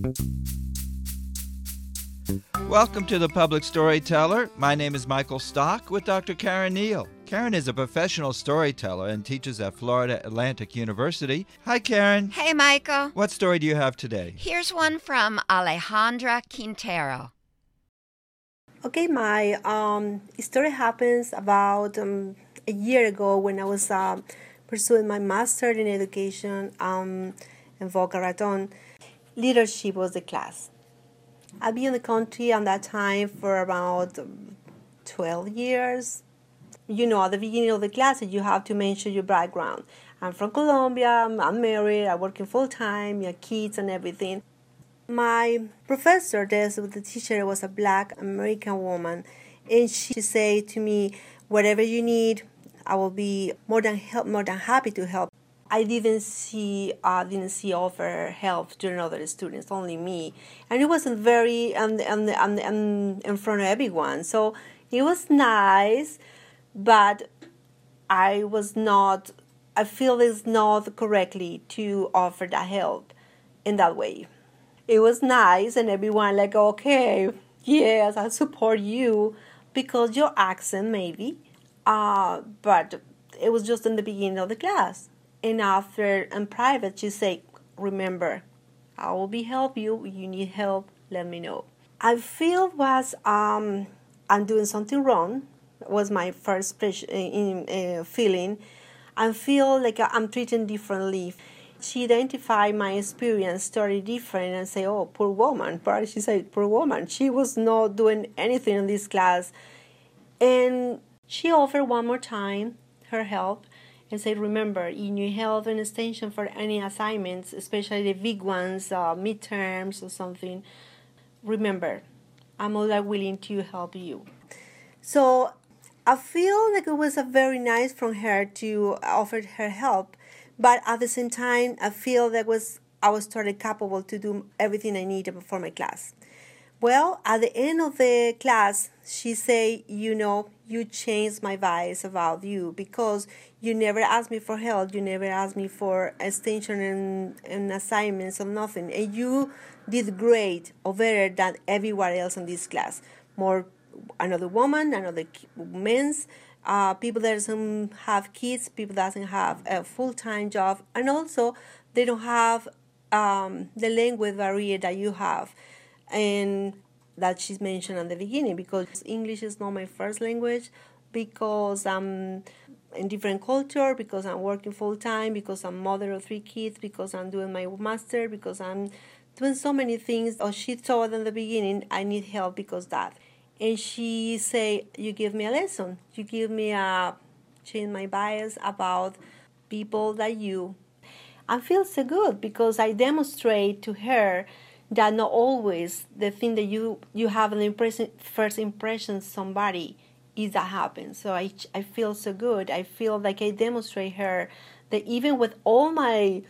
Welcome to The Public Storyteller. My name is Michael Stock with Dr. Karen Neal. Karen is a professional storyteller and teaches at Florida Atlantic University. Hi, Karen. Hey, Michael. What story do you have today? Here's one from Alejandra Quintero. Okay, my story happens about a year ago when I was pursuing my master's in education in Boca Raton. Leadership was the class. I've been in the country at that time for about 12 years. You know, at the beginning of the class, you have to mention your background. I'm from Colombia, I'm married, I'm working full-time, I have kids and everything. My professor, the teacher, was a Black American woman, and she said to me, whatever you need, I will be more than happy to help. I didn't see offer help to other students, only me, and it wasn't very in front of everyone. So it was nice, but I feel it's not correctly to offer that help in that way. It was nice, and everyone like, okay, yes, I support you because your accent maybe, but it was just in the beginning of the class. And after in private, she said, remember, I will help you. If you need help, let me know. I feel I'm doing something wrong. Was my first feeling. I feel like I'm treated differently. She identified my experience totally different and say, oh, poor woman. But she said, poor woman. She was not doing anything in this class. And she offered one more time her help and said, remember, you need help and extension for any assignments, especially the big ones, midterms or something. Remember, I'm always willing to help you. So I feel like it was very nice from her to offer her help, but at the same time, I feel that I was totally capable to do everything I needed for my class. Well, at the end of the class, she said, you changed my vibes about you because you never asked me for help. You never asked me for extension and assignments or nothing. And you did great or better than everyone else in this class. More another woman, another men's, people that doesn't have kids, people that doesn't have a full-time job. And also, they don't have the language barrier that you have. And that she's mentioned at the beginning, because English is not my first language, because I'm in different culture, because I'm working full-time, because I'm mother of 3 kids, because I'm doing my master, because I'm doing so many things. Or she thought in the beginning, I need help because that. And she say, you give me a lesson. You give me change my bias about people that you. I feel so good because I demonstrate to her that not always the thing that you have an first impression somebody is that happens. So I feel so good. I feel like I demonstrate her that even with all my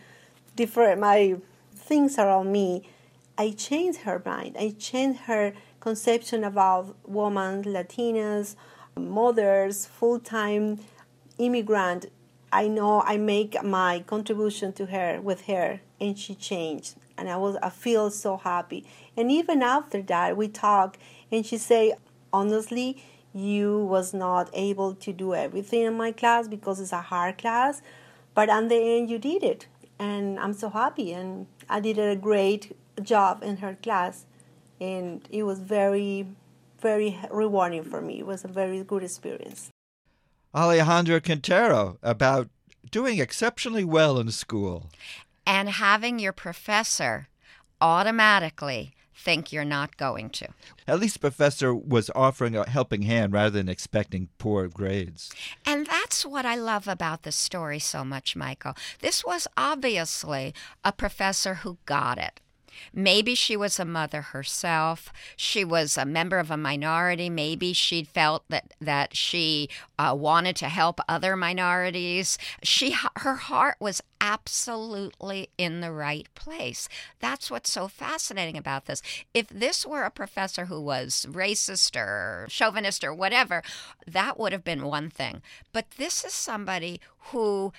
things around me, I changed her mind. I changed her conception about women, Latinas, mothers, full-time immigrant. I know I make my contribution to her with her, and she changed. And I feel so happy. And even after that, we talk, and she say, honestly, you was not able to do everything in my class because it's a hard class, but in the end, you did it. And I'm so happy, and I did a great job in her class. And it was very, very rewarding for me. It was a very good experience. Alejandra Quintero, about doing exceptionally well in school. And having your professor automatically think you're not going to. At least the professor was offering a helping hand rather than expecting poor grades. And that's what I love about this story so much, Michael. This was obviously a professor who got it. Maybe she was a mother herself. She was a member of a minority. Maybe she felt that she wanted to help other minorities. Her heart was absolutely in the right place. That's what's so fascinating about this. If this were a professor who was racist or chauvinist or whatever, that would have been one thing. But this is somebody who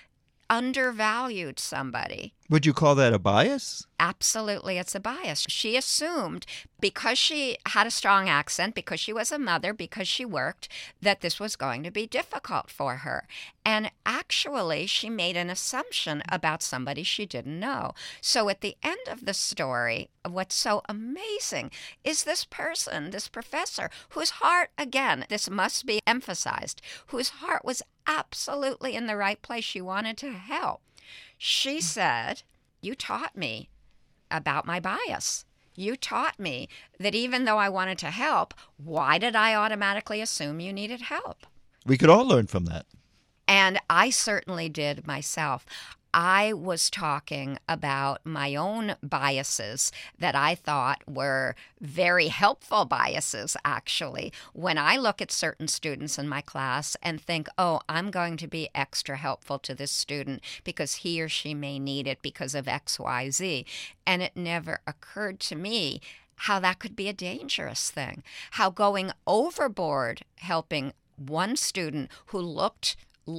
undervalued somebody. Would you call that a bias? Absolutely, it's a bias. She assumed because she had a strong accent, because she was a mother, because she worked, that this was going to be difficult for her. And actually, she made an assumption about somebody she didn't know. So at the end of the story, what's so amazing is this person, this professor, whose heart, again, this must be emphasized, whose heart was absolutely in the right place. She wanted to help. She said, "You taught me about my bias. You taught me that even though I wanted to help, why did I automatically assume you needed help?" We could all learn from that. And I certainly did myself. I was talking about my own biases that I thought were very helpful biases, actually. When I look at certain students in my class and think, oh, I'm going to be extra helpful to this student because he or she may need it because of X, Y, Z. And it never occurred to me how that could be a dangerous thing, how going overboard helping one student who looked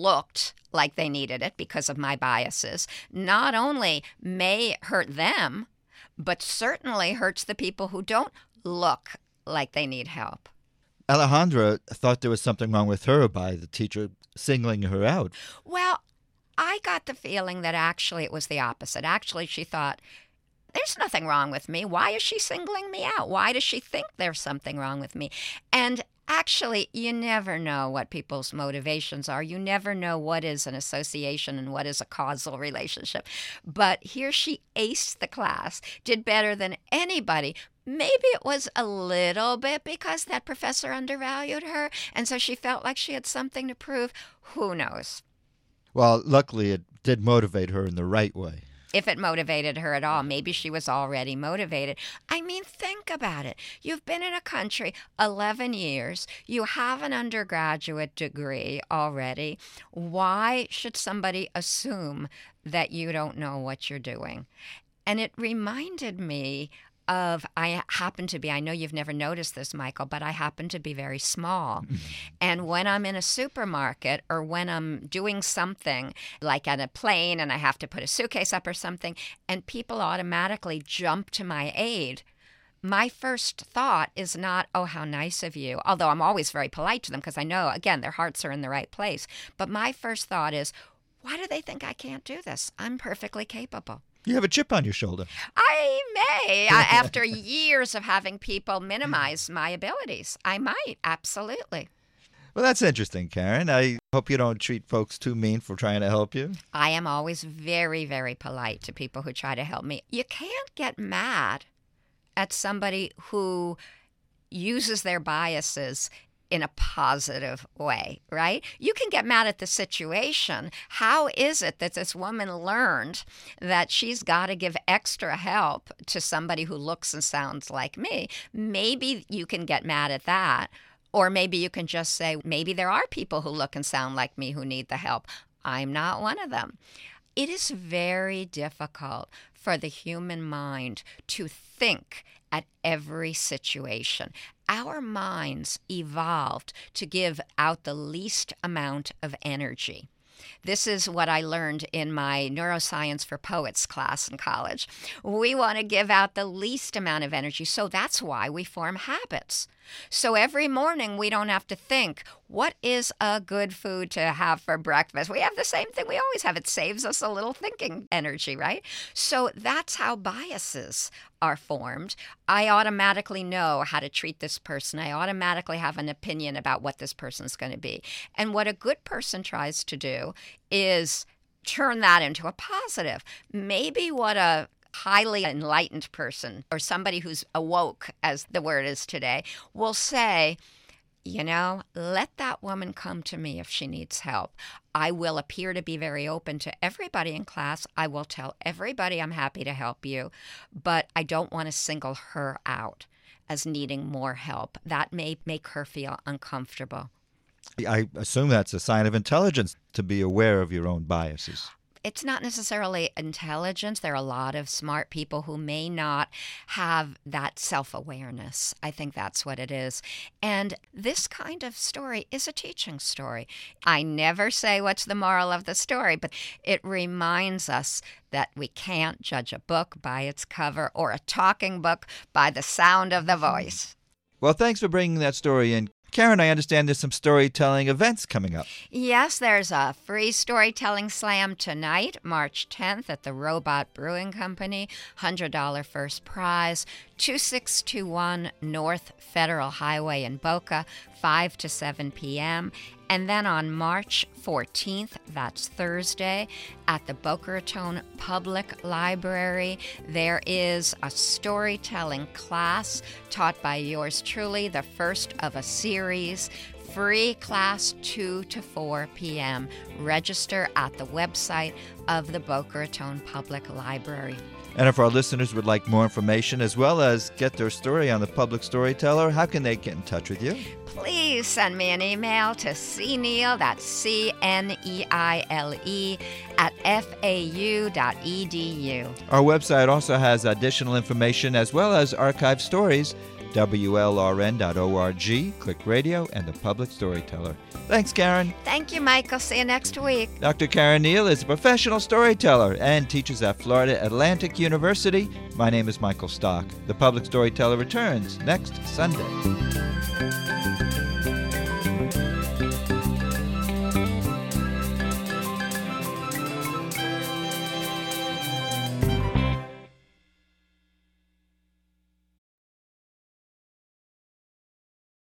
like they needed it because of my biases, not only may hurt them, but certainly hurts the people who don't look like they need help. Alejandra thought there was something wrong with her by the teacher singling her out. Well, I got the feeling that actually it was the opposite. Actually, she thought, there's nothing wrong with me. Why is she singling me out? Why does she think there's something wrong with me? And actually, you never know what people's motivations are. You never know what is an association and what is a causal relationship. But here she aced the class, did better than anybody. Maybe it was a little bit because that professor undervalued her, and so she felt like she had something to prove. Who knows? Well, luckily it did motivate her in the right way. If it motivated her at all, maybe she was already motivated. I mean, think about it. You've been in a country 11 years. You have an undergraduate degree already. Why should somebody assume that you don't know what you're doing? And it reminded me of, I know you've never noticed this, Michael, but I happen to be very small. And when I'm in a supermarket or when I'm doing something like on a plane and I have to put a suitcase up or something, and people automatically jump to my aid, my first thought is not, oh, how nice of you, although I'm always very polite to them because I know, again, their hearts are in the right place. But my first thought is, why do they think I can't do this? I'm perfectly capable. You have a chip on your shoulder. I may, after years of having people minimize my abilities. I might, absolutely. Well, that's interesting, Karen. I hope you don't treat folks too mean for trying to help you. I am always very, very polite to people who try to help me. You can't get mad at somebody who uses their biases in a positive way, right? You can get mad at the situation. How is it that this woman learned that she's got to give extra help to somebody who looks and sounds like me? Maybe you can get mad at that. Or maybe you can just say, maybe there are people who look and sound like me who need the help. I'm not one of them. It is very difficult for the human mind to think at every situation. Our minds evolved to give out the least amount of energy. This is what I learned in my Neuroscience for Poets class in college. We want to give out the least amount of energy, so that's why we form habits. So every morning we don't have to think, what is a good food to have for breakfast? We have the same thing we always have. It saves us a little thinking energy, right? So that's how biases are formed. I automatically know how to treat this person. I automatically have an opinion about what this person's going to be. And what a good person tries to do is turn that into a positive. Maybe what a highly enlightened person or somebody who's awoke, as the word is today, will say, you know, let that woman come to me if she needs help. I will appear to be very open to everybody in class. I will tell everybody I'm happy to help you, but I don't want to single her out as needing more help. That may make her feel uncomfortable. I assume that's a sign of intelligence to be aware of your own biases. it's not necessarily intelligence. There are a lot of smart people who may not have that self-awareness. I think that's what it is. And this kind of story is a teaching story. I never say what's the moral of the story, but it reminds us that we can't judge a book by its cover or a talking book by the sound of the voice. Well, thanks for bringing that story in. Karen, I understand there's some storytelling events coming up. Yes, there's a free storytelling slam tonight, March 10th at the Robot Brewing Company. $100 first prize, 2621 North Federal Highway in Boca, 5 to 7 p.m. And then on March 14th, that's Thursday, at the Boca Raton Public Library, there is a storytelling class taught by yours truly, the first of a series. Free class 2 to 4 p.m. Register at the website of the Boca Raton Public Library. And if our listeners would like more information as well as get their story on the Public Storyteller, how can they get in touch with you? Please send me an email to cneil, that's CNEILE, at fau.edu. Our website also has additional information as well as archived stories, WLRN.org, click radio, and the Public Storyteller. Thanks, Karen. Thank you, Michael. See you next week. Dr. Karen Neal is a professional storyteller and teaches at Florida Atlantic University. My name is Michael Stock. The Public Storyteller returns next Sunday.